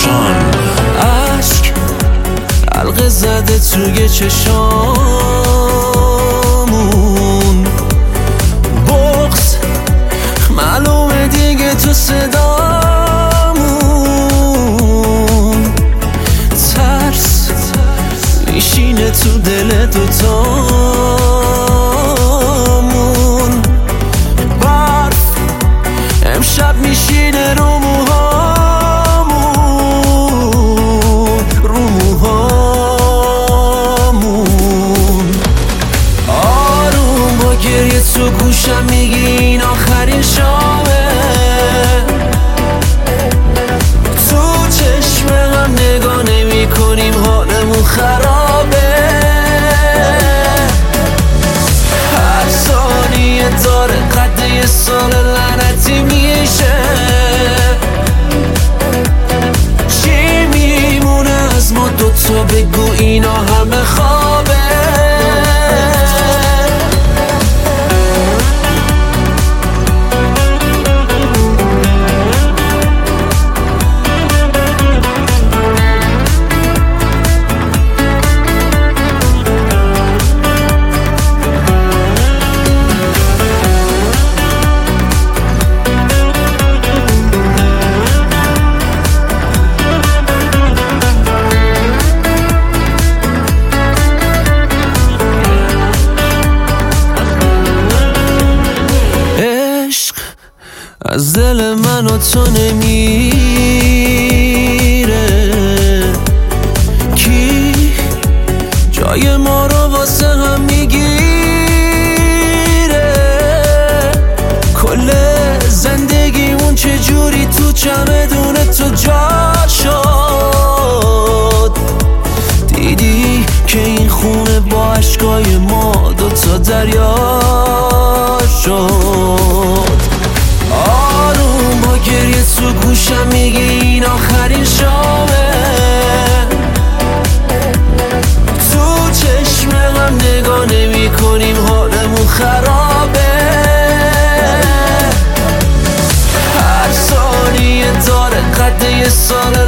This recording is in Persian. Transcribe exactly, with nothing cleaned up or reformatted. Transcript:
روشن، عشق حلقه زده توی چشامون، بغض معلومه دیگه تو صدامون، ترس میشینه تو دل دوتامون، برف امشب میشینه رو موهامون، رو موهامون. آروم با گریه تو گوشم میگی این آخرین شامه، تو چشم هم نگاه نمی کنیم حالمون خرابه، هر ثانیه داره قد یه سال لعنتی میشه، چی میمونه از ما دوتا بگو اینا همه خوابه. از دل من و تو نمیره، کی جای ما رو واسه هم میگیره، کل زندگیمون چجوری تو چمدون تو جا شد، دیدی که این خونه با عشقای ما دوتا دریا شد. آروم با گریه تو گوشم میگی این آخرین شامه، تو چشم هم نگاه نمی کنیم حالمون خرابه، هر ثانیه داره قد یه سال